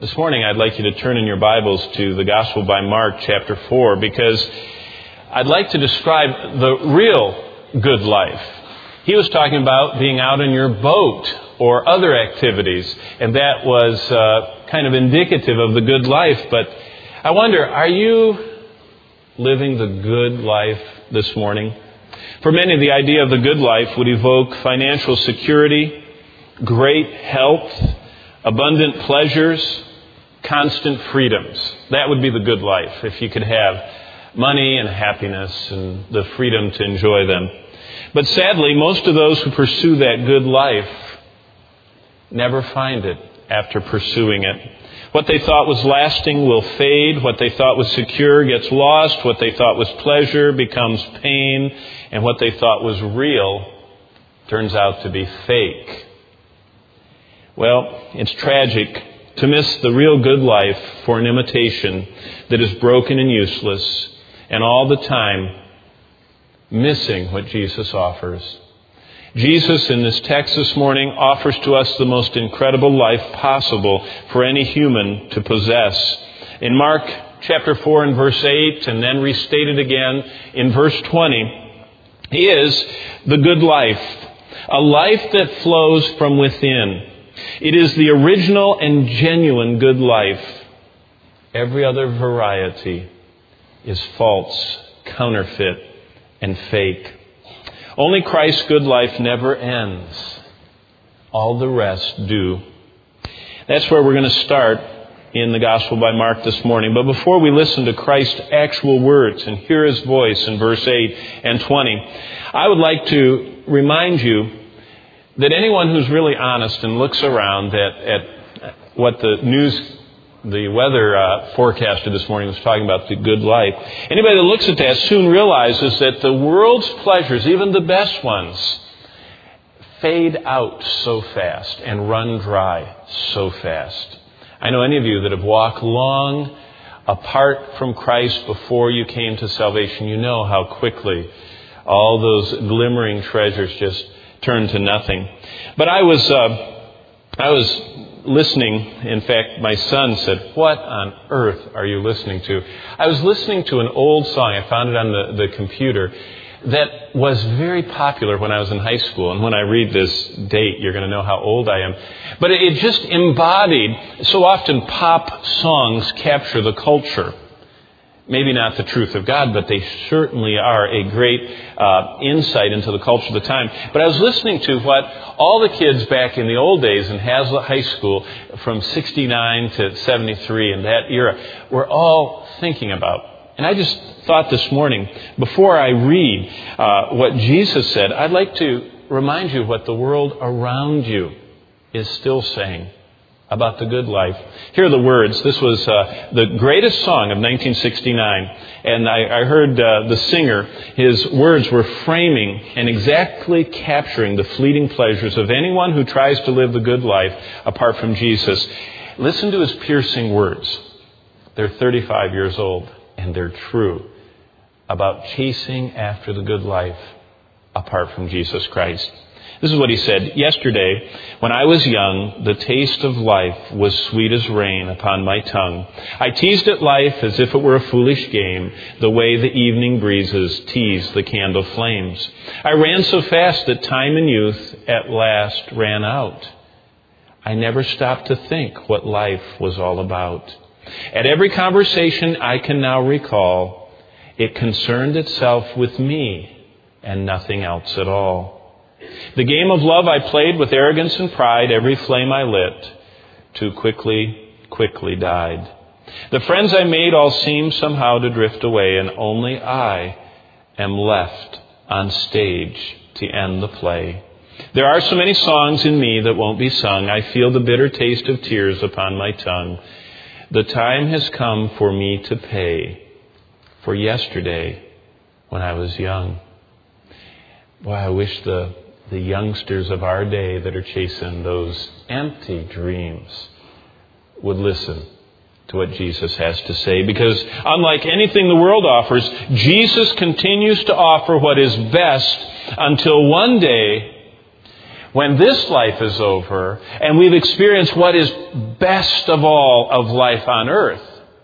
This morning I'd like you to turn in your Bibles to the Gospel by Mark chapter 4 because I'd like to describe the real good life. He was talking about being out in your boat or other activities, and that was kind of indicative of the good life. But I wonder, are you living the good life this morning? For many, the idea of the good life would evoke financial security, great health, abundant pleasures, constant freedoms. That would be the good life, if you could have money and happiness and the freedom to enjoy them. But sadly, most of those who pursue that good life never find it after pursuing it. What they thought was lasting will fade. What they thought was secure gets lost. What they thought was pleasure becomes pain. And what they thought was real turns out to be fake. Well, it's tragic to miss the real good life for an imitation that is broken and useless, and all the time missing what Jesus offers. Jesus, in this text this morning, offers to us the most incredible life possible for any human to possess. In Mark chapter 4 and verse 8, and then restated again in verse 20, is the good life, a life that flows from within. It is the original and genuine good life. Every other variety is false, counterfeit, and fake. Only Christ's good life never ends. All the rest do. That's where we're going to start in the Gospel by Mark this morning. But before we listen to Christ's actual words and hear His voice in verse 8 and 20, I would like to remind you that anyone who's really honest and looks around at what the weather forecaster this morning was talking about, the good life, anybody that looks at that soon realizes that the world's pleasures, even the best ones, fade out so fast and run dry so fast. I know any of you that have walked long apart from Christ before you came to salvation, you know how quickly all those glimmering treasures just turn to nothing. But I was listening. In fact, my son said, "What on earth are you listening to?" I was listening to an old song. I found it on the computer that was very popular when I was in high school. And when I read this date, you're going to know how old I am. But it just embodied, so often pop songs capture the culture. Maybe not the truth of God, but they certainly are a great insight into the culture of the time. But I was listening to what all the kids back in the old days in Hazlitt High School from 69 to 73 in that era were all thinking about. And I just thought this morning, before I read what Jesus said, I'd like to remind you what the world around you is still saying about the good life. Here are the words. This was the greatest song of 1969. And I heard the singer, his words were framing and exactly capturing the fleeting pleasures of anyone who tries to live the good life apart from Jesus. Listen to his piercing words. They're 35 years old, and they're true about chasing after the good life apart from Jesus Christ. This is what he said. "Yesterday, when I was young, the taste of life was sweet as rain upon my tongue. I teased at life as if it were a foolish game, the way the evening breezes tease the candle flames. I ran so fast that time and youth at last ran out. I never stopped to think what life was all about. At every conversation I can now recall, it concerned itself with me and nothing else at all. The game of love I played with arrogance and pride, every flame I lit, too quickly died. The friends I made all seemed somehow to drift away, and only I am left on stage to end the play. There are so many songs in me that won't be sung. I feel the bitter taste of tears upon my tongue. The time has come for me to pay for yesterday when I was young." Boy, I wish the youngsters of our day that are chasing those empty dreams would listen to what Jesus has to say. Because unlike anything the world offers, Jesus continues to offer what is best until one day when this life is over and we've experienced what is best of all of life on earth,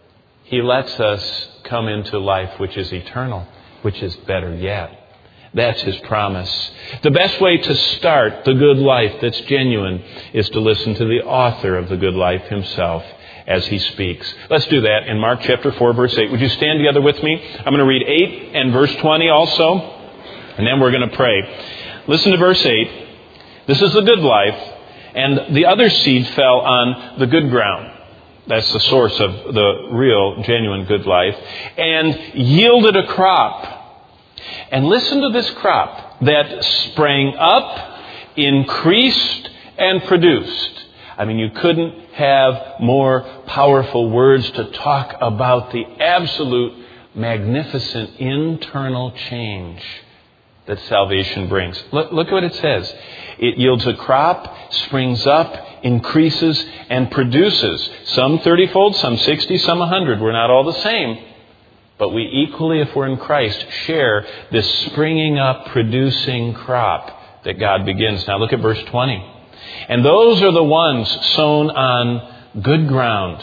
He lets us come into life which is eternal, which is better yet. That's His promise. The best way to start the good life that's genuine is to listen to the author of the good life Himself as He speaks. Let's do that in Mark chapter 4, verse 8. Would you stand together with me? I'm going to read 8 and verse 20 also, and then we're going to pray. Listen to verse 8. This is the good life, and the other seed fell on the good ground. That's the source of the real, genuine good life. And yielded a crop. And listen to this crop that sprang up, increased, and produced. I mean, you couldn't have more powerful words to talk about the absolute magnificent internal change that salvation brings. Look at what it says. It yields a crop, springs up, increases, and produces. Some 30-fold, some 60, some 100. We're not all the same. But we equally, if we're in Christ, share this springing up, producing crop that God begins. Now look at verse 20. And those are the ones sown on good ground,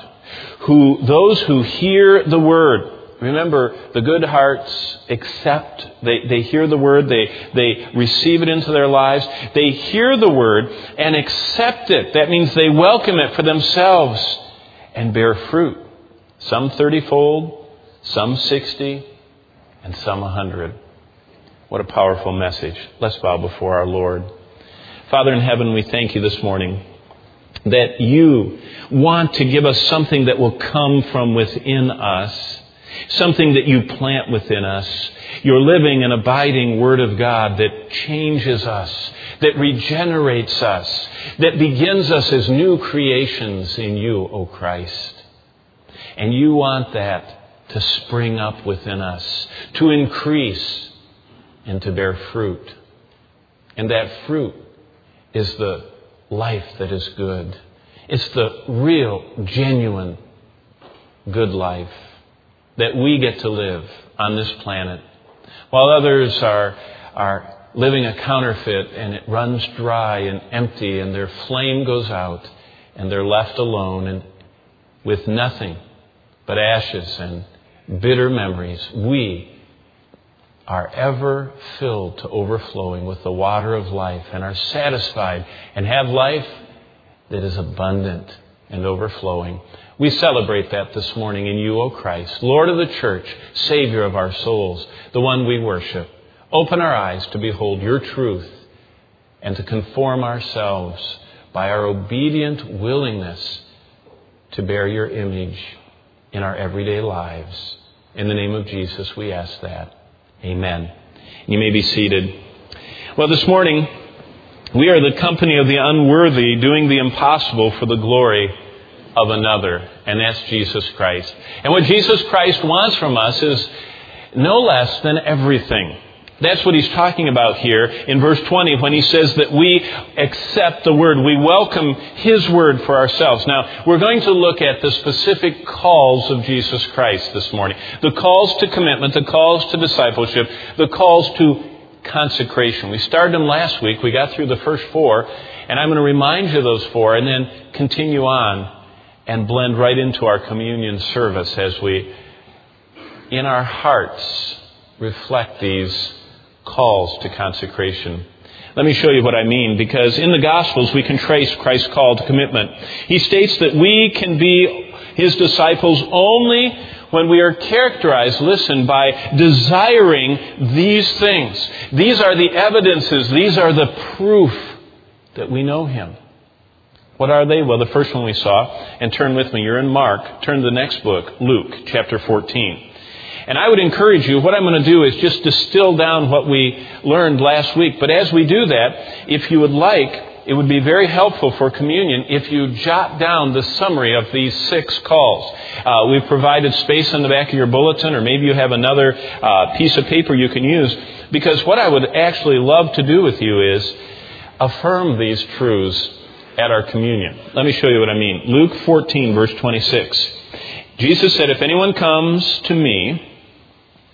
those who hear the word. Remember, the good hearts accept, they hear the word, they receive it into their lives. They hear the word and accept it. That means they welcome it for themselves and bear fruit. Some 30-fold, some 60, and some 100. What a powerful message. Let's bow before our Lord. Father in heaven, we thank You this morning that You want to give us something that will come from within us. Something that You plant within us. Your living and abiding Word of God that changes us, that regenerates us, that begins us as new creations in You, O Christ. And You want that to spring up within us, to increase and to bear fruit. And that fruit is the life that is good. It's the real, genuine, good life that we get to live on this planet, while others are living a counterfeit and it runs dry and empty and their flame goes out and they're left alone and with nothing but ashes and bitter memories. We are ever filled to overflowing with the water of life and are satisfied and have life that is abundant and overflowing. We celebrate that this morning in You, O Christ, Lord of the church, Savior of our souls, the one we worship. Open our eyes to behold Your truth and to conform ourselves by our obedient willingness to bear Your image in our everyday lives. In the name of Jesus, we ask that. Amen. You may be seated. Well, this morning, we are the company of the unworthy doing the impossible for the glory of another, and that's Jesus Christ. And what Jesus Christ wants from us is no less than everything. That's what He's talking about here in verse 20 when He says that we accept the Word. We welcome His Word for ourselves. Now, we're going to look at the specific calls of Jesus Christ this morning. The calls to commitment, the calls to discipleship, the calls to consecration. We started them last week. We got through the first 4, and I'm going to remind you of those 4 and then continue on and blend right into our communion service as we, in our hearts, reflect these calls to consecration. Let me show you what I mean, because in the Gospels we can trace Christ's call to commitment. He states that we can be His disciples only when we are characterized, listen, by desiring these things. These are the evidences, these are the proof that we know Him. What are they? Well, the first one we saw, and turn with me, you're in Mark, turn to the next book, Luke, chapter 14. And I would encourage you, what I'm going to do is just distill down what we learned last week. But as we do that, if you would like, it would be very helpful for communion if you jot down the summary of these 6 calls. We've provided space on the back of your bulletin, or maybe you have another piece of paper you can use. Because what I would actually love to do with you is affirm these truths at our communion. Let me show you what I mean. Luke 14, verse 26. Jesus said, if anyone comes to me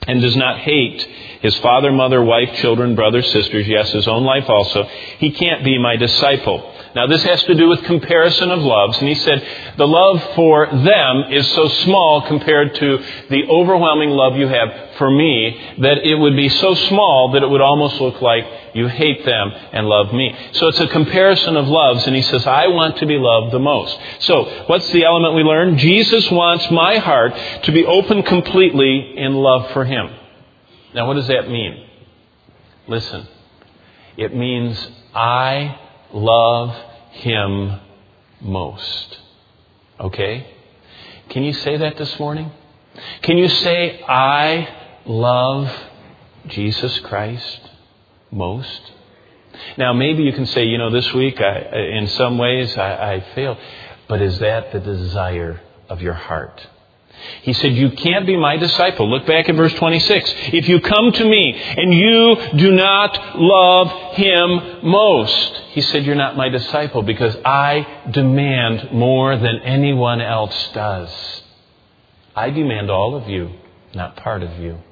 and does not hate his father, mother, wife, children, brothers, sisters, yes, his own life also, he can't be my disciple. Now this has to do with comparison of loves. And he said, the love for them is so small compared to the overwhelming love you have for me that it would be so small that it would almost look like you hate them and love me. So it's a comparison of loves. And he says, I want to be loved the most. So what's the element we learned? Jesus wants my heart to be open completely in love for him. Now what does that mean? Listen, it means I love him most. Okay? Can you say that this morning? Can you say, I love Jesus Christ most? Now, maybe you can say, this week, in some ways, I failed. But is that the desire of your heart? He said, you can't be my disciple. Look back at verse 26. If you come to me and you do not love him most, he said, you're not my disciple because I demand more than anyone else does. I demand all of you, not part of you.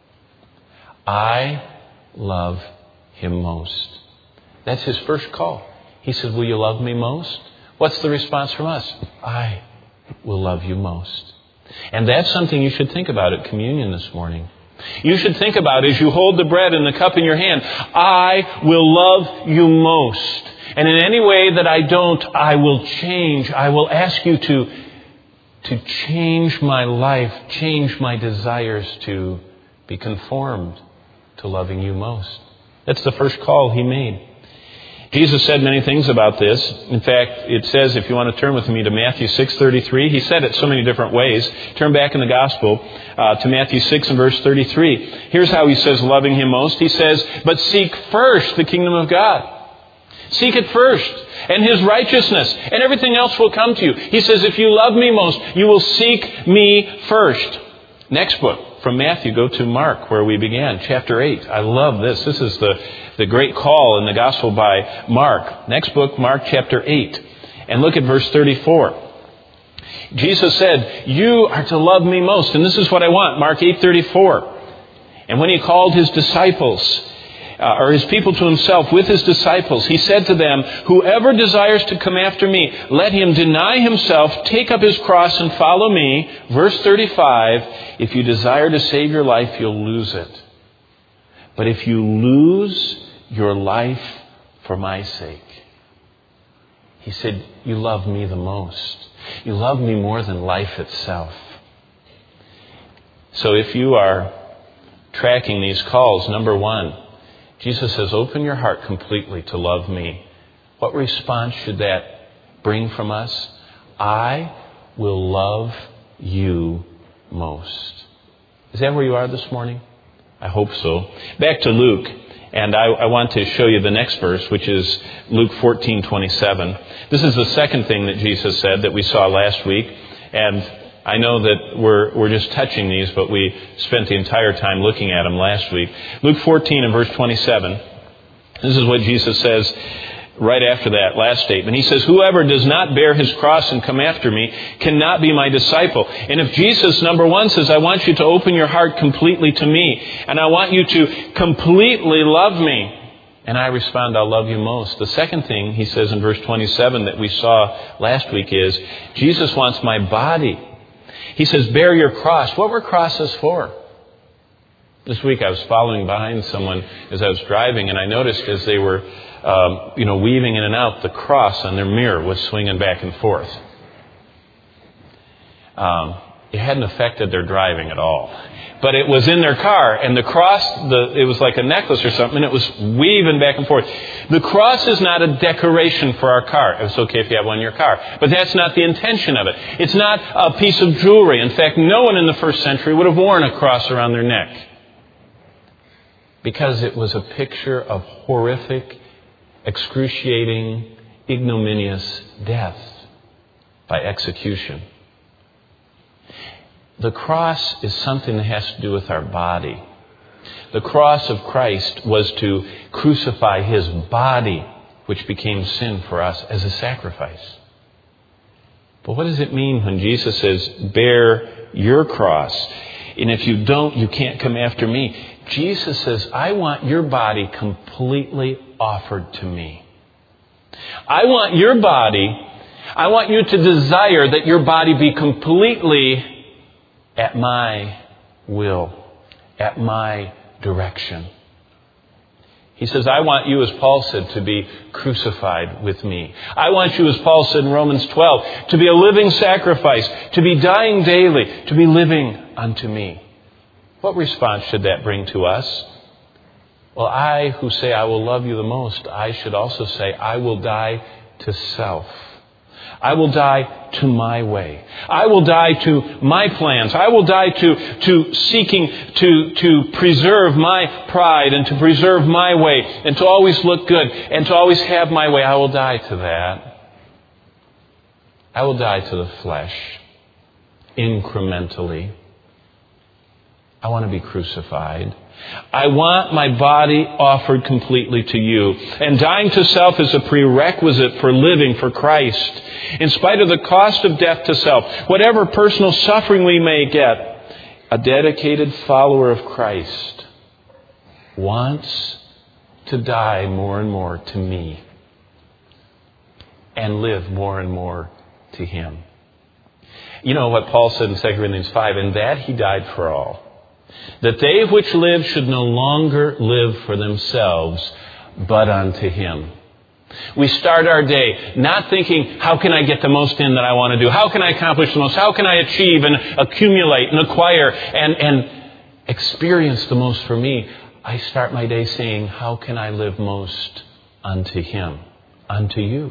I love him most. That's his first call. He said, will you love me most? What's the response from us? I will love you most. And that's something you should think about at communion this morning. You should think about as you hold the bread and the cup in your hand, I will love you most. And in any way that I don't, I will change. I will ask you to change my life, change my desires to be conformed to loving you most. That's the first call he made. Jesus said many things about this. In fact, it says, if you want to turn with me to Matthew 6:33, he said it so many different ways. Turn back in the Gospel to Matthew 6 and verse 33. Here's how he says loving him most. He says, but seek first the kingdom of God. Seek it first, and his righteousness, and everything else will come to you. He says, if you love me most, you will seek me first. Next book from Matthew, go to Mark, where we began, chapter 8. I love this. This is the great call in the Gospel by Mark. Next book, Mark chapter 8. And look at verse 34. Jesus said, you are to love me most, and this is what I want. Mark 8:34. And when he called his disciples, or his people to himself with his disciples, he said to them, whoever desires to come after me, let him deny himself, take up his cross and follow me. Verse 35, if you desire to save your life, you'll lose it. But if you lose your life for my sake, he said, you love me the most. You love me more than life itself. So if you are tracking these calls, number one, Jesus says, open your heart completely to love me. What response should that bring from us? I will love you most. Is that where you are this morning? I hope so. Back to Luke, and I want to show you the next verse, which is Luke 14:27. This is the second thing that Jesus said that we saw last week, and I know that we're just touching these, but we spent the entire time looking at them last week. Luke 14 and verse 27. This is what Jesus says right after that last statement. He says, whoever does not bear his cross and come after me cannot be my disciple. And if Jesus, number one, says, I want you to open your heart completely to me, and I want you to completely love me, and I respond, I'll love you most. The second thing he says in verse 27 that we saw last week is, Jesus wants my body. He says, bear your cross. What were crosses for? This week I was following behind someone as I was driving, and I noticed as they were weaving in and out, the cross on their mirror was swinging back and forth. It hadn't affected their driving at all. But it was in their car, and the cross, it was like a necklace or something, and it was weaving back and forth. The cross is not a decoration for our car. It's okay if you have one in your car. But that's not the intention of it. It's not a piece of jewelry. In fact, no one in the first century would have worn a cross around their neck. Because it was a picture of horrific, excruciating, ignominious death by execution. The cross is something that has to do with our body. The cross of Christ was to crucify his body, which became sin for us, as a sacrifice. But what does it mean when Jesus says, bear your cross? And if you don't, you can't come after me. Jesus says, I want your body completely offered to me. I want your body, I want you to desire that your body be completely at my will, at my direction. He says, I want you, as Paul said, to be crucified with me. I want you, as Paul said in Romans 12, to be a living sacrifice, to be dying daily, to be living unto me. What response should that bring to us? Well, I who say I will love you the most, I should also say I will die to self. I will die to my way. I will die to my plans. I will die to seeking to preserve my pride and to preserve my way and to always look good and to always have my way. I will die to that. I will die to the flesh incrementally. I want to be crucified. I want my body offered completely to you. And dying to self is a prerequisite for living for Christ. In spite of the cost of death to self, whatever personal suffering we may get, a dedicated follower of Christ wants to die more and more to me and live more and more to Him. You know what Paul said in 2 Corinthians 5, "In that He died for all, that they which live should no longer live for themselves, but unto Him." We start our day not thinking, how can I get the most in that I want to do? How can I accomplish the most? How can I achieve and accumulate and acquire and experience the most for me? I start my day saying, how can I live most unto Him, unto you?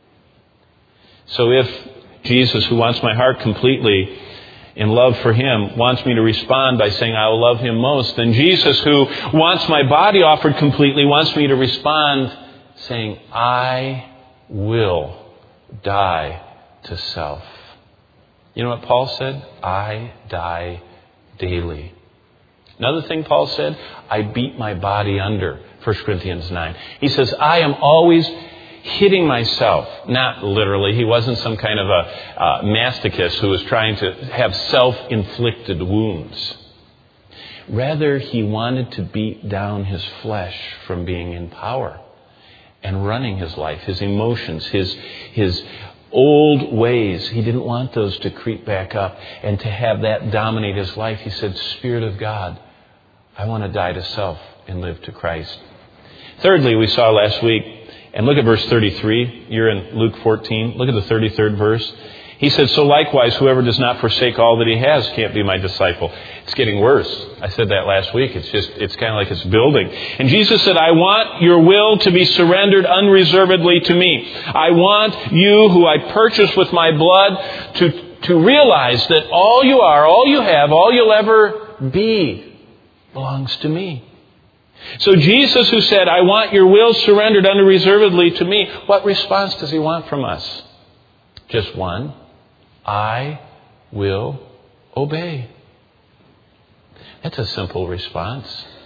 So if Jesus, who wants my heart completely in love for Him, wants me to respond by saying I will love Him most, then Jesus, who wants my body offered completely, wants me to respond saying, I will die to self. You know what Paul said? I die daily. Another thing Paul said, I beat my body under, 1 Corinthians 9. He says, I am always hitting myself. Not literally. He wasn't some kind of a masochist who was trying to have self-inflicted wounds. Rather, he wanted to beat down his flesh from being in power and running his life, his emotions, his old ways. He didn't want those to creep back up and to have that dominate his life. He said, Spirit of God, I want to die to self and live to Christ. Thirdly, we saw last week, and look at verse 33. You're in Luke 14. Look at the 33rd verse. He said, so likewise, whoever does not forsake all that he has can't be my disciple. It's getting worse. I said that last week. It's kind of like it's building. And Jesus said, I want your will to be surrendered unreservedly to me. I want you, who I purchased with my blood, to realize that all you are, all you have, all you'll ever be belongs to me. So Jesus, who said, I want your will surrendered unreservedly to me, what response does He want from us? Just one. I will obey. That's a simple response.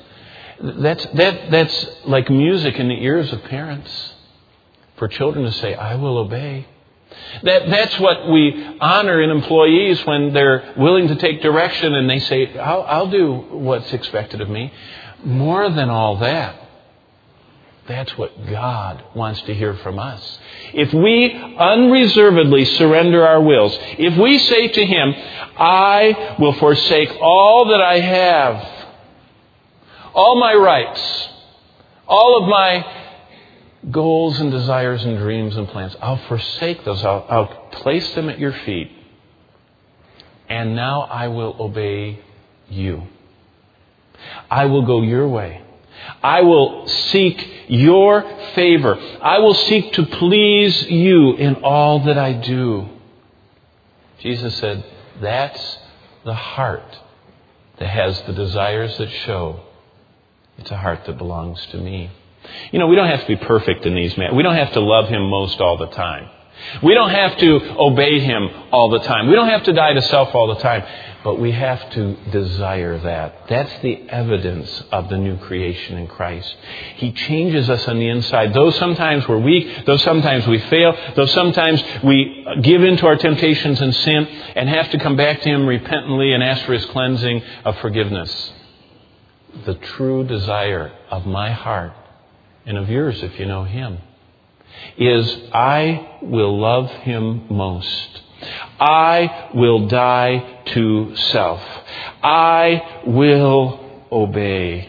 That's like music in the ears of parents for children to say, I will obey. That's what we honor in employees when they're willing to take direction and they say, I'll do what's expected of me. More than all that, that's what God wants to hear from us. If we unreservedly surrender our wills, if we say to Him, I will forsake all that I have, all my rights, all of my goals and desires and dreams and plans, I'll forsake those. I'll place them at your feet. And now I will obey you. I will go your way. I will seek your favor. I will seek to please you in all that I do. Jesus said, that's the heart that has the desires that show. It's a heart that belongs to me. You know, we don't have to be perfect in these matters. We don't have to love Him most all the time. We don't have to obey Him all the time. We don't have to die to self all the time. But we have to desire that. That's the evidence of the new creation in Christ. He changes us on the inside. Though sometimes we're weak, though sometimes we fail, though sometimes we give in to our temptations and sin and have to come back to Him repentantly and ask for His cleansing of forgiveness. The true desire of my heart, and of yours if you know Him, is I will love Him most. I will die to self. I will obey.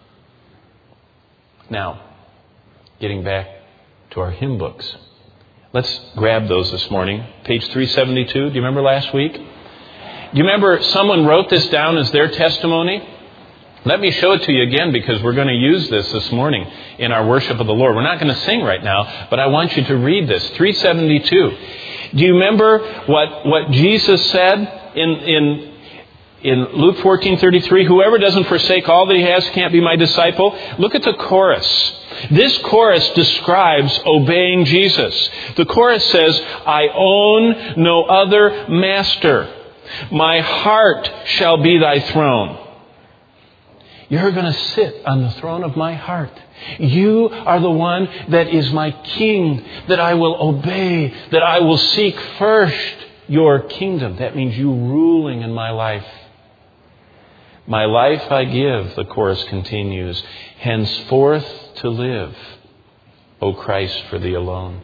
Now, getting back to our hymn books. Let's grab those this morning. Page 372. Do you remember last week? Do you remember someone wrote this down as their testimony? Let me show it to you again because we're going to use this morning in our worship of the Lord. We're not going to sing right now, but I want you to read this. 372. Do you remember what Jesus said in Luke 14:33? Whoever doesn't forsake all that he has can't be my disciple. Look at the chorus. This chorus describes obeying Jesus. The chorus says, I own no other master. My heart shall be thy throne. You're going to sit on the throne of my heart. You are the one that is my king, that I will obey, that I will seek first your kingdom. That means you ruling in my life. My life I give, the chorus continues, henceforth to live, O Christ, for thee alone.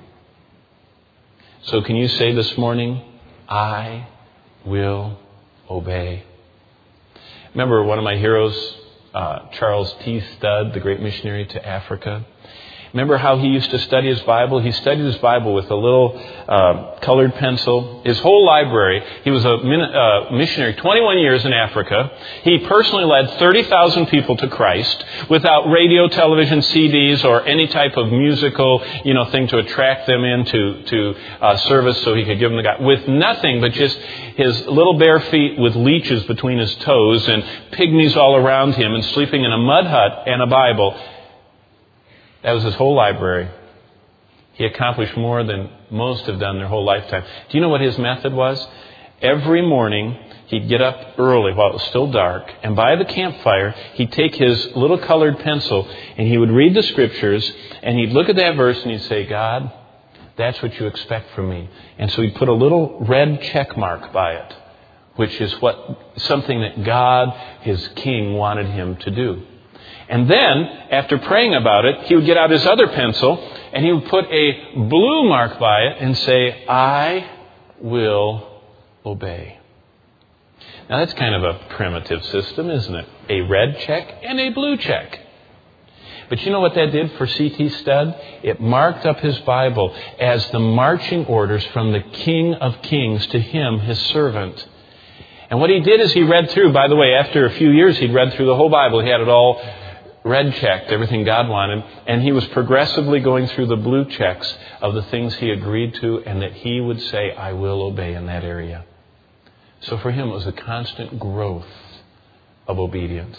So can you say this morning, I will obey? Remember one of my heroes, Charles T. Studd, the great missionary to Africa. Remember how he used to study his Bible? He studied his Bible with a little colored pencil. His whole library, he was a missionary 21 years in Africa. He personally led 30,000 people to Christ without radio, television, CDs, or any type of musical, thing to attract them into service so he could give them the God. With nothing but just his little bare feet with leeches between his toes and pygmies all around him and sleeping in a mud hut and a Bible. That was his whole library. He accomplished more than most have done their whole lifetime. Do you know what his method was? Every morning, he'd get up early while it was still dark, and by the campfire, he'd take his little colored pencil, and he would read the Scriptures, and he'd look at that verse, and he'd say, God, that's what you expect from me. And so he'd put a little red check mark by it, which is something that God, his King, wanted him to do. And then, after praying about it, he would get out his other pencil and he would put a blue mark by it and say, I will obey. Now that's kind of a primitive system, isn't it? A red check and a blue check. But you know what that did for C.T. Studd? It marked up his Bible as the marching orders from the King of Kings to him, his servant. And what he did is he read through, by the way, after a few years he'd read through the whole Bible. He had it all red checked, everything God wanted, and he was progressively going through the blue checks of the things he agreed to and that he would say, I will obey in that area. So for him it was a constant growth of obedience.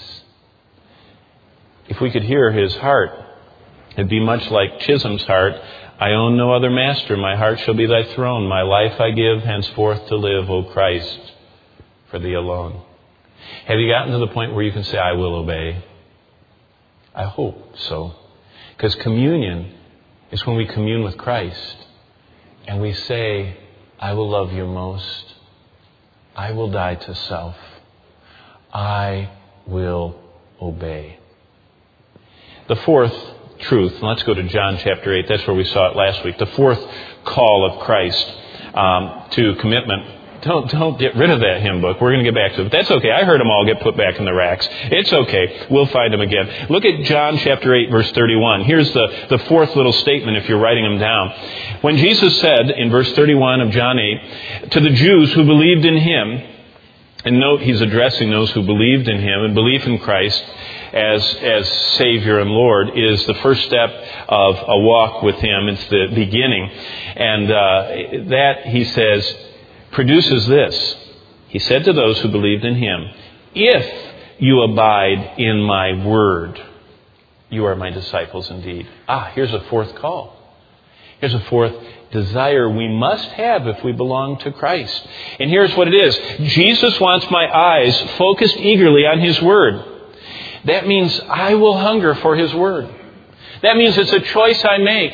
If we could hear his heart, it'd be much like Chisholm's heart. I own no other master, my heart shall be thy throne, my life I give henceforth to live, O Christ, for thee alone. Have you gotten to the point where you can say, I will obey? I hope so. Because communion is when we commune with Christ and we say, I will love you most. I will die to self. I will obey. The fourth truth, and let's go to John chapter 8. That's where we saw it last week. The fourth call of Christ to commitment. Don't get rid of that hymn book. We're going to get back to it. But that's okay. I heard them all get put back in the racks. It's okay. We'll find them again. Look at John chapter 8, verse 31. Here's the fourth little statement if you're writing them down. When Jesus said in verse 31 of John 8, to the Jews who believed in him, and note he's addressing those who believed in him, and belief in Christ as Savior and Lord is the first step of a walk with him. It's the beginning. And that, he says, produces this. He said to those who believed in him, if you abide in my word, you are my disciples indeed. Here's a fourth call. Here's a fourth desire we must have if we belong to Christ. And here's what it is. Jesus wants my eyes focused eagerly on His Word. That means I will hunger for His Word. That means it's a choice I make.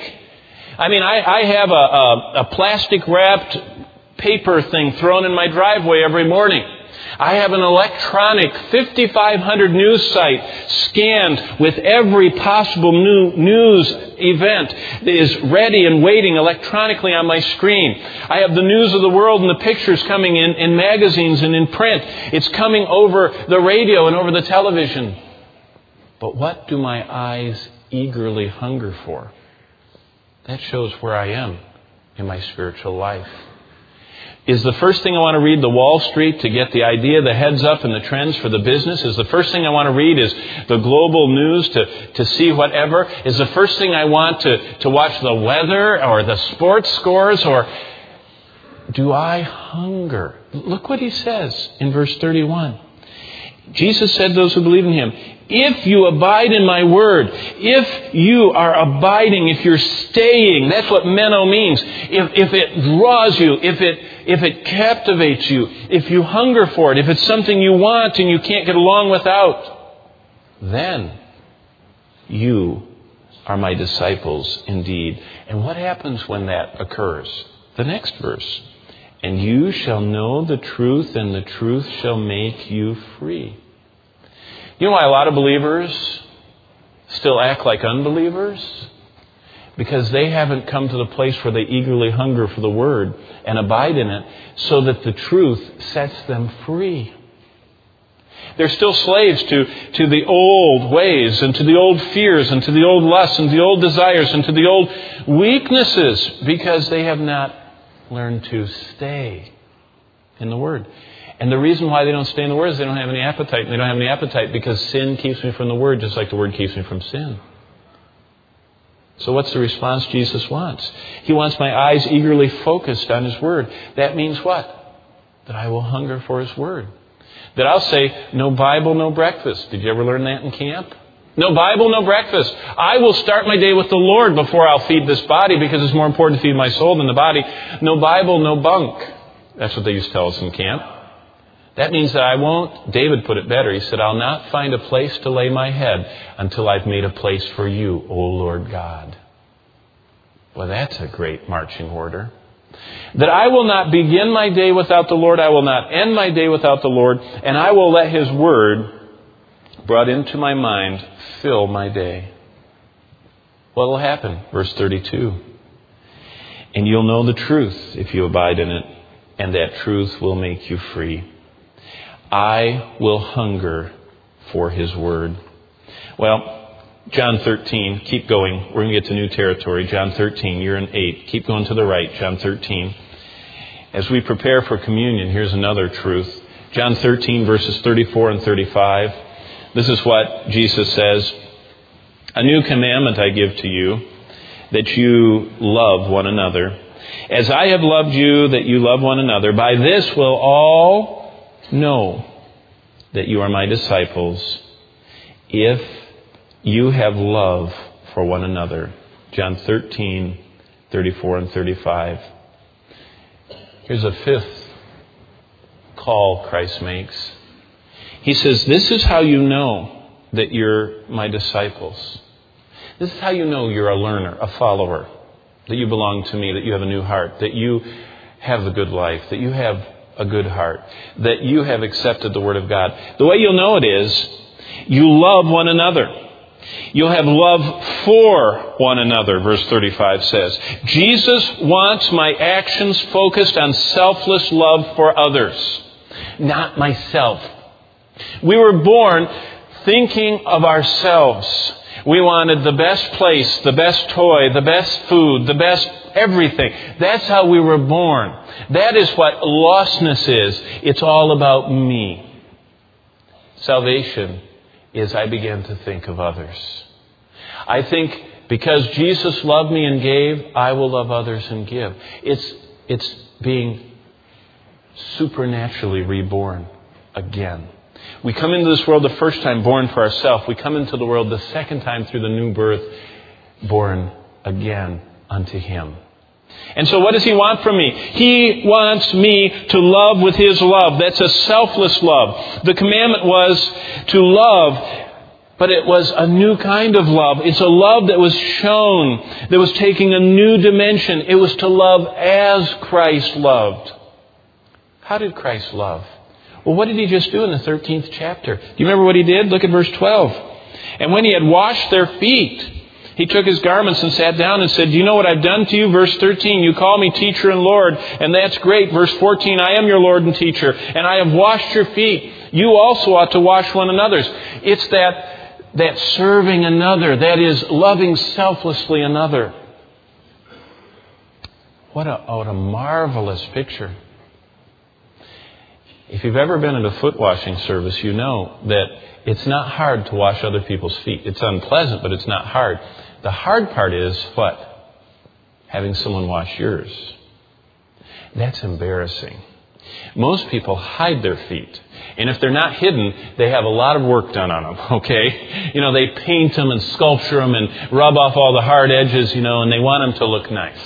I have a plastic wrapped paper thing thrown in my driveway every morning. I have an electronic 5,500 news site scanned with every possible new news event that is ready and waiting electronically on my screen. I have the news of the world and the pictures coming in magazines and in print. It's coming over the radio and over the television. But what do my eyes eagerly hunger for? That shows where I am in my spiritual life. Is the first thing I want to read the Wall Street to get the idea, the heads up and the trends for the business? Is the first thing I want to read is the global news to see whatever? Is the first thing I want to watch the weather or the sports scores? Or do I hunger? Look what He says in verse 31. Jesus said to those who believe in Him, if you abide in my word, if you are abiding, if you're staying, that's what meno means. If it draws you, if it captivates you, if you hunger for it, if it's something you want and you can't get along without, then you are my disciples indeed. And what happens when that occurs? The next verse. And you shall know the truth, and the truth shall make you free. You know why a lot of believers still act like unbelievers? Because they haven't come to the place where they eagerly hunger for the Word and abide in it so that the truth sets them free. They're still slaves to the old ways and to the old fears and to the old lusts and the old desires and to the old weaknesses because they have not learned to stay in the Word. And the reason why they don't stay in the Word is they don't have any appetite. And they don't have any appetite because sin keeps me from the Word just like the Word keeps me from sin. So what's the response Jesus wants? He wants my eyes eagerly focused on His Word. That means what? That I will hunger for His Word. That I'll say, no Bible, no breakfast. Did you ever learn that in camp? No Bible, no breakfast. I will start my day with the Lord before I'll feed this body because it's more important to feed my soul than the body. No Bible, no bunk. That's what they used to tell us in camp. That means that I won't, David put it better. He said, I'll not find a place to lay my head until I've made a place for you, O Lord God. Well, that's a great marching order. That I will not begin my day without the Lord. I will not end my day without the Lord. And I will let His Word brought into my mind fill my day. What will happen? Verse 32. And you'll know the truth if you abide in it, and that truth will make you free. I will hunger for His Word. Well, John 13, keep going. We're going to get to new territory. John 13, you're in 8. Keep going to the right, John 13. As we prepare for communion, here's another truth. John 13, verses 34 and 35. This is what Jesus says. A new commandment I give to you, that you love one another. As I have loved you, that you love one another. By this will all know that you are my disciples, if you have love for one another. John 13, 34 and 35. Here's a fifth call Christ makes. He says, this is how you know that you're my disciples. This is how you know you're a learner, a follower, that you belong to me, that you have a new heart, that you have a good life, that you have a good heart, that you have accepted the Word of God. The way you'll know it is you love one another. You'll have love for one another, verse 35 says. Jesus wants my actions focused on selfless love for others, not myself. We were born thinking of ourselves. We wanted the best place, the best toy, the best food, the best everything. That's how we were born. That is what lostness is. It's all about me. Salvation is I began to think of others. I think because Jesus loved me and gave, I will love others and give. It's being supernaturally reborn again. We come into this world the first time born for ourselves. We come into the world the second time through the new birth, born again unto Him. And so what does He want from me? He wants me to love with His love. That's a selfless love. The commandment was to love, but it was a new kind of love. It's a love that was shown, that was taking a new dimension. It was to love as Christ loved. How did Christ love? Well, what did He just do in the 13th chapter? Do you remember what He did? Look at verse 12. And when He had washed their feet, He took His garments and sat down and said, do you know what I've done to you? Verse 13, you call me teacher and Lord, and that's great. Verse 14, I am your Lord and teacher, and I have washed your feet. You also ought to wash one another's. It's that serving another, that is loving selflessly another. What a marvelous picture. If you've ever been at a foot washing service, you know that it's not hard to wash other people's feet. It's unpleasant, but it's not hard. The hard part is what? Having someone wash yours. That's embarrassing. Most people hide their feet. And if they're not hidden, they have a lot of work done on them, okay? You know, they paint them and sculpture them and rub off all the hard edges, and they want them to look nice.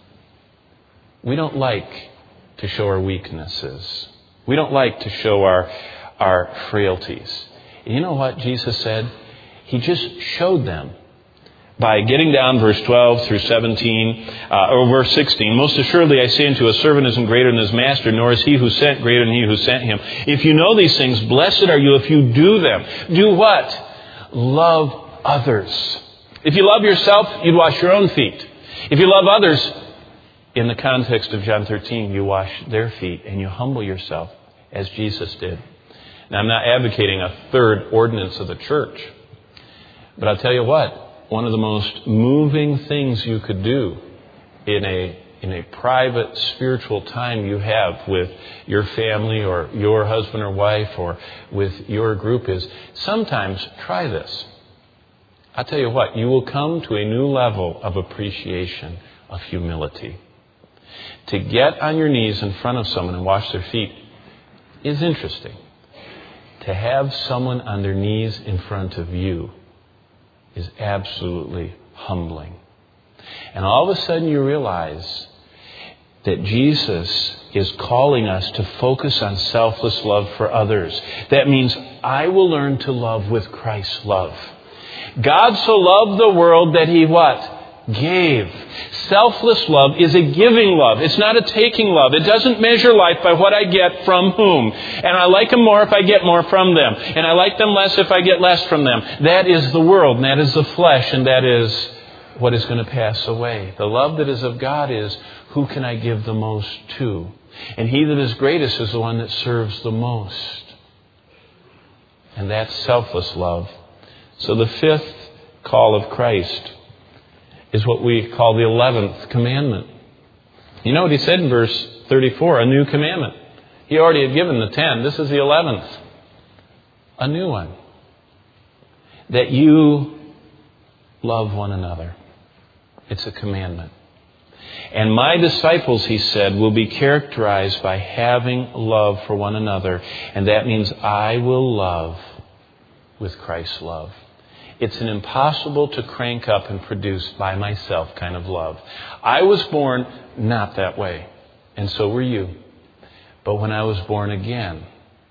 We don't like to show our weaknesses. We don't like to show our frailties. And you know what Jesus said? He just showed them by getting down verse 12 through 17, or verse 16. Most assuredly I say unto you, a servant isn't greater than his master, nor is he who sent greater than he who sent him. If you know these things, blessed are you if you do them. Do what? Love others. If you love yourself, you'd wash your own feet. If you love others, in the context of John 13, you wash their feet and you humble yourself as Jesus did. Now, I'm not advocating a third ordinance of the church, but I'll tell you what, one of the most moving things you could do in a private spiritual time you have with your family or your husband or wife or with your group is sometimes try this. I'll tell you what, you will come to a new level of appreciation, of humility. To get on your knees in front of someone and wash their feet is interesting. To have someone on their knees in front of you is absolutely humbling. And all of a sudden you realize that Jesus is calling us to focus on selfless love for others. That means I will learn to love with Christ's love. God so loved the world that He what? Gave. Selfless love is a giving love. It's not a taking love. It doesn't measure life by what I get from whom. And I like them more if I get more from them. And I like them less if I get less from them. That is the world, and that is the flesh, and that is what is going to pass away. The love that is of God is, who can I give the most to? And he that is greatest is the one that serves the most. And that's selfless love. So the fifth call of Christ is what we call the 11th commandment. You know what He said in verse 34? A new commandment. He already had given the 10. This is the 11th. A new one. That you love one another. It's a commandment. And my disciples, He said, will be characterized by having love for one another. And that means I will love with Christ's love. It's an impossible to crank up and produce by myself kind of love. I was born not that way, and so were you. But when I was born again,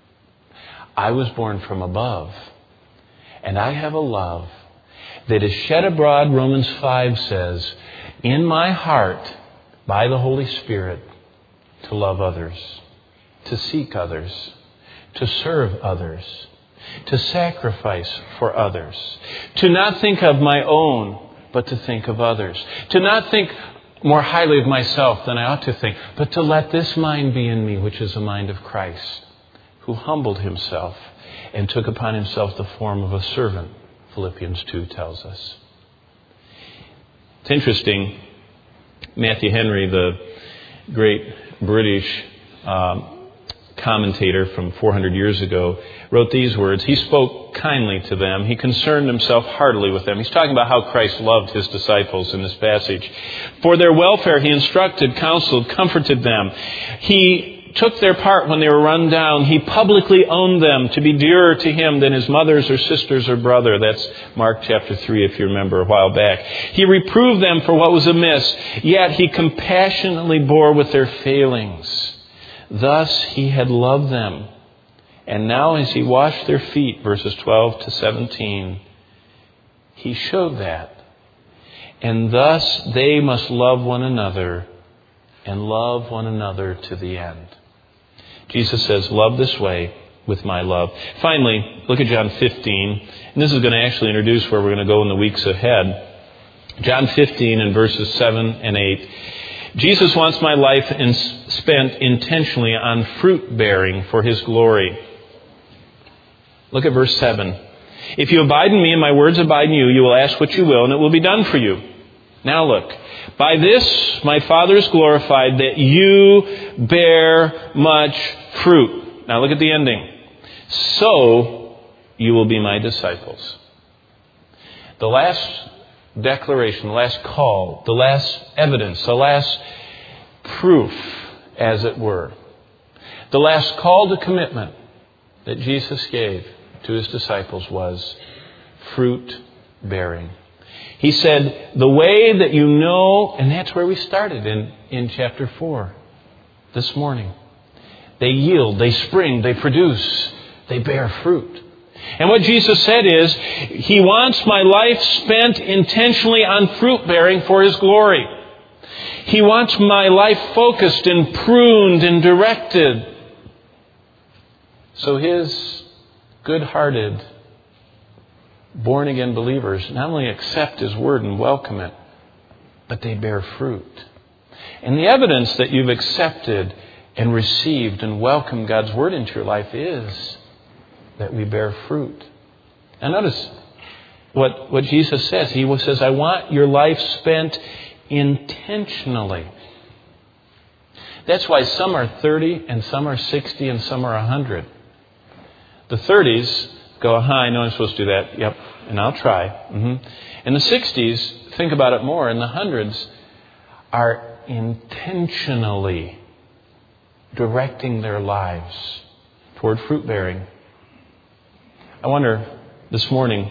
I was born from above. And I have a love that is shed abroad, Romans 5 says, in my heart by the Holy Spirit to love others, to seek others, to serve others, to sacrifice for others, to not think of my own, but to think of others, to not think more highly of myself than I ought to think, but to let this mind be in me, which is the mind of Christ, who humbled Himself and took upon Himself the form of a servant, Philippians 2 tells us. It's interesting, Matthew Henry, the great British commentator from 400 years ago, wrote these words. He spoke kindly to them. He concerned Himself heartily with them. He's talking about how Christ loved His disciples in this passage. For their welfare He instructed, counseled, comforted them. He took their part when they were run down. He publicly owned them to be dearer to Him than his mothers or sisters or brother. That's Mark chapter 3, if you remember a while back. He reproved them for what was amiss, yet He compassionately bore with their failings. Thus He had loved them. And now as He washed their feet, verses 12 to 17, He showed that. And thus they must love one another and love one another to the end. Jesus says, love this way with my love. Finally, look at John 15. And this is going to actually introduce where we're going to go in the weeks ahead. John 15 and verses 7 and 8. Jesus wants my life spent intentionally on fruit bearing for His glory. Look at verse 7. If you abide in me and my words abide in you, you will ask what you will and it will be done for you. Now look, by this my Father is glorified, that you bear much fruit. Now look at the ending. So you will be my disciples. The last declaration, the last call, the last evidence, the last proof, as it were. The last call to commitment that Jesus gave to His disciples was fruit bearing. He said, the way that you know, and that's where we started in chapter 4 this morning. They yield, they spring, they produce, they bear fruit. And what Jesus said is, He wants my life spent intentionally on fruit bearing for His glory. He wants my life focused and pruned and directed. So His good-hearted, born-again believers not only accept His word and welcome it, but they bear fruit. And the evidence that you've accepted and received and welcomed God's word into your life is that we bear fruit. Now notice what Jesus says. He says, I want your life spent intentionally. That's why some are 30 and some are 60 and some are 100. The 30s go, I know I'm supposed to do that. Yep, and I'll try. And the 60s, think about it more, and the 100s are intentionally directing their lives toward fruit bearing. I wonder this morning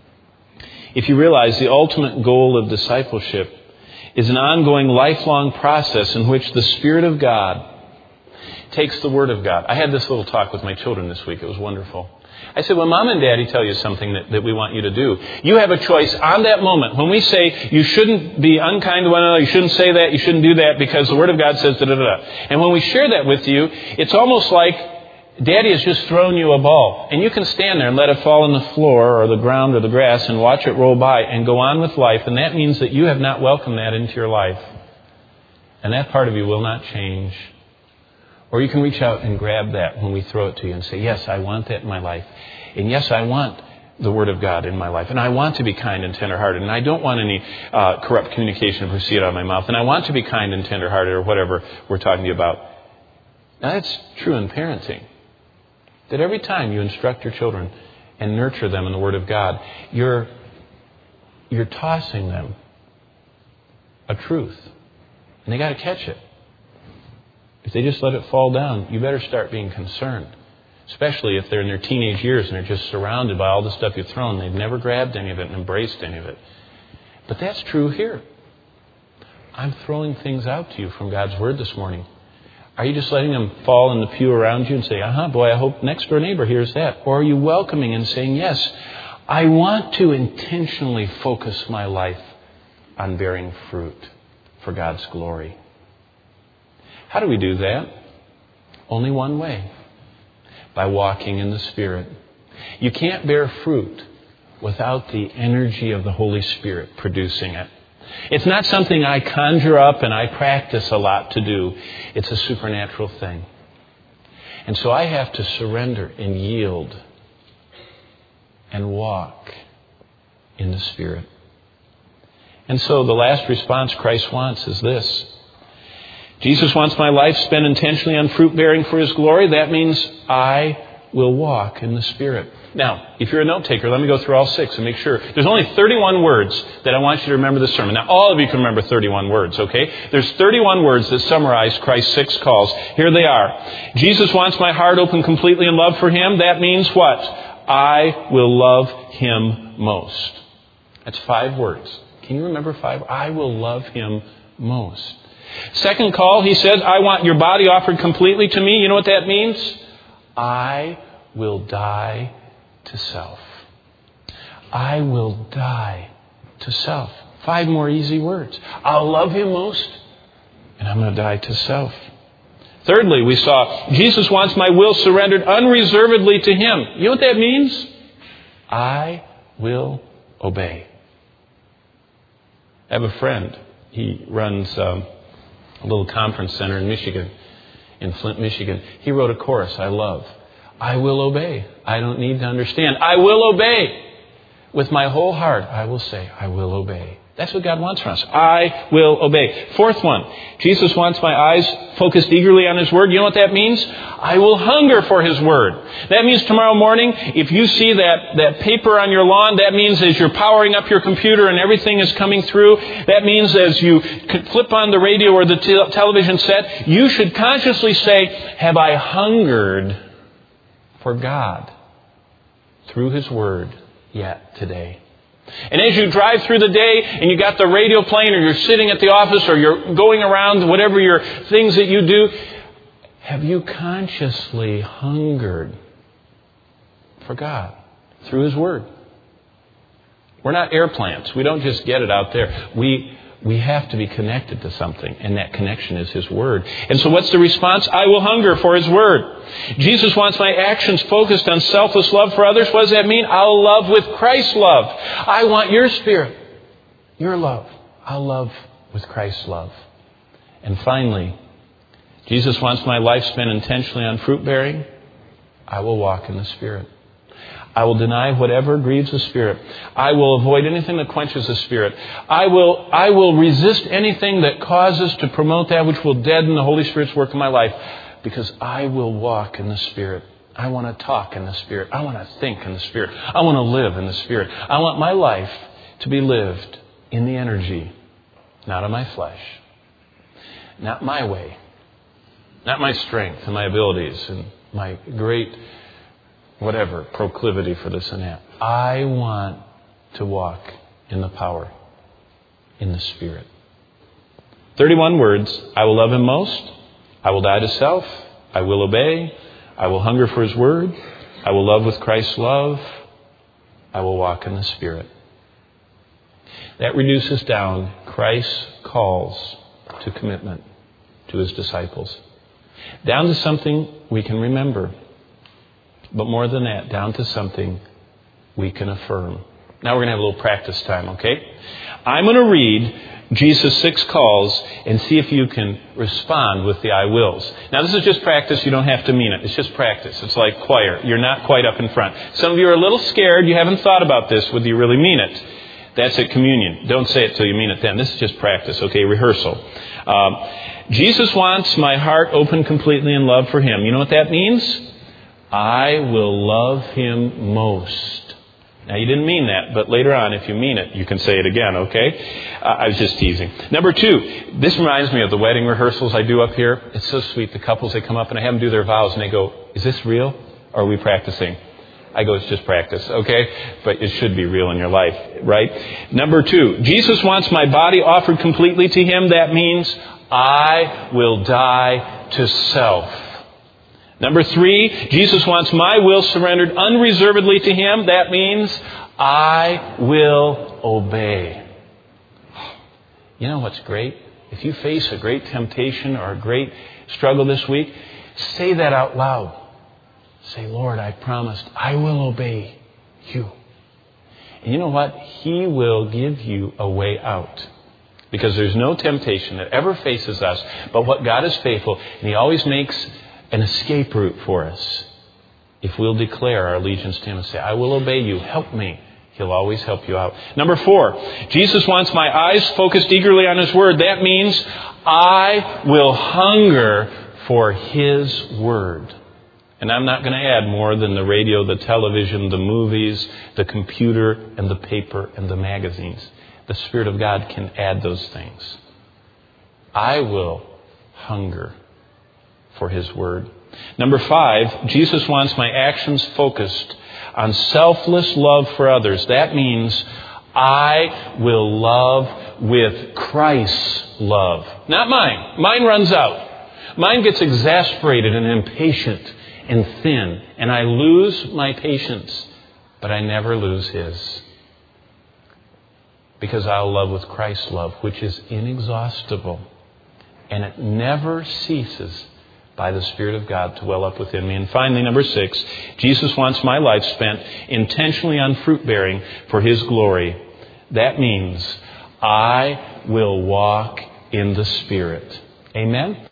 if you realize the ultimate goal of discipleship is an ongoing, lifelong process in which the Spirit of God takes the Word of God. I had this little talk with my children this week. It was wonderful. I said, when Mom and Daddy tell you something that we want you to do, you have a choice on that moment. When we say you shouldn't be unkind to one another, you shouldn't say that, you shouldn't do that because the Word of God says da-da-da. And when we share that with you, it's almost like Daddy has just thrown you a ball. And you can stand there and let it fall on the floor or the ground or the grass and watch it roll by and go on with life. And that means that you have not welcomed that into your life. And that part of you will not change. Or you can reach out and grab that when we throw it to you and say, yes, I want that in my life. And yes, I want the Word of God in my life. And I want to be kind and tenderhearted. And I don't want any corrupt communication to proceed out of my mouth. And I want to be kind and tenderhearted or whatever we're talking to you about. Now, that's true in parenting. That every time you instruct your children and nurture them in the Word of God, you're tossing them a truth. And they got to catch it. If they just let it fall down, you better start being concerned. Especially if they're in their teenage years and they're just surrounded by all the stuff you've thrown. They've never grabbed any of it and embraced any of it. But that's true here. I'm throwing things out to you from God's Word this morning. Are you just letting them fall in the pew around you and say, boy, I hope next door neighbor hears that? Or are you welcoming and saying, yes, I want to intentionally focus my life on bearing fruit for God's glory? How do we do that? Only one way. By walking in the Spirit. You can't bear fruit without the energy of the Holy Spirit producing it. It's not something I conjure up and I practice a lot to do. It's a supernatural thing. And so I have to surrender and yield and walk in the Spirit. And so the last response Christ wants is this. Jesus wants my life spent intentionally on fruit bearing for His glory. That means I will walk in the Spirit. Now, if you're a note taker, let me go through all 6 and make sure. There's only 31 words that I want you to remember this sermon. Now, all of you can remember 31 words, okay? There's 31 words that summarize Christ's 6 calls. Here they are. Jesus wants my heart open completely in love for Him. That means what? I will love Him most. That's 5 words. Can you remember 5? I will love Him most. Second call, He says, I want your body offered completely to me. You know what that means? I will die to self. I will die to self. 5 more easy words. I'll love Him most, and I'm going to die to self. Thirdly, we saw Jesus wants my will surrendered unreservedly to Him. You know what that means? I will obey. I have a friend. He runs a little conference center in Michigan, in Flint, Michigan. He wrote a chorus I love. I will obey. I don't need to understand. I will obey. With my whole heart, I will say, I will obey. That's what God wants from us. I will obey. Fourth one, Jesus wants my eyes focused eagerly on His Word. You know what that means? I will hunger for His Word. That means tomorrow morning, if you see that paper on your lawn, that means as you're powering up your computer and everything is coming through, that means as you flip on the radio or the television set, you should consciously say, have I hungered for God through His Word yet today? And as you drive through the day and you got the radio playing, or you're sitting at the office, or you're going around, whatever your things that you do, have you consciously hungered for God through His Word? We're not air plants. We don't just get it out there. We have to be connected to something, and that connection is His Word. And so what's the response? I will hunger for His Word. Jesus wants my actions focused on selfless love for others. What does that mean? I'll love with Christ's love. I want your spirit, your love. I'll love with Christ's love. And finally, Jesus wants my life spent intentionally on fruit bearing. I will walk in the Spirit. I will deny whatever grieves the Spirit. I will avoid anything that quenches the Spirit. I will resist anything that causes to promote that which will deaden the Holy Spirit's work in my life, because I will walk in the Spirit. I want to talk in the Spirit. I want to think in the Spirit. I want to live in the Spirit. I want my life to be lived in the energy, not of my flesh, not my way, not my strength and my abilities and my great whatever, proclivity for this and that. I want to walk in the power, in the Spirit. 31 words. I will love Him most. I will die to self. I will obey. I will hunger for His Word. I will love with Christ's love. I will walk in the Spirit. That reduces down Christ's calls to commitment to His disciples. Down to something we can remember. But more than that, down to something we can affirm. Now we're going to have a little practice time, okay? I'm going to read Jesus' 6 calls and see if you can respond with the I wills. Now this is just practice. You don't have to mean it. It's just practice. It's like choir. You're not quite up in front. Some of you are a little scared. You haven't thought about this, whether you really mean it. That's at communion. Don't say it till you mean it then. This is just practice, okay? Rehearsal. Jesus wants my heart open completely in love for Him. You know what that means? I will love Him most. Now, you didn't mean that, but later on, if you mean it, you can say it again, okay? I was just teasing. Number 2, this reminds me of the wedding rehearsals I do up here. It's so sweet. The couples, they come up and I have them do their vows and they go, is this real or are we practicing? I go, it's just practice, okay? But it should be real in your life, right? Number 2, Jesus wants my body offered completely to Him. That means I will die to self. Number 3, Jesus wants my will surrendered unreservedly to Him. That means I will obey. You know what's great? If you face a great temptation or a great struggle this week, say that out loud. Say, Lord, I promised I will obey You. And you know what? He will give you a way out. Because there's no temptation that ever faces us but what God is faithful, and He always makes an escape route for us. If we'll declare our allegiance to Him and say, I will obey You, help me, He'll always help you out. Number 4, Jesus wants my eyes focused eagerly on His Word. That means I will hunger for His Word. And I'm not going to add more than the radio, the television, the movies, the computer, and the paper, and the magazines. The Spirit of God can add those things. I will hunger for His Word. Number 5, Jesus wants my actions focused on selfless love for others. That means I will love with Christ's love. Not mine. Mine runs out. Mine gets exasperated and impatient and thin. And I lose my patience. But I never lose His. Because I'll love with Christ's love, which is inexhaustible. And it never ceases by the Spirit of God to well up within me. And finally, number 6, Jesus wants my life spent intentionally on fruit bearing for His glory. That means I will walk in the Spirit. Amen?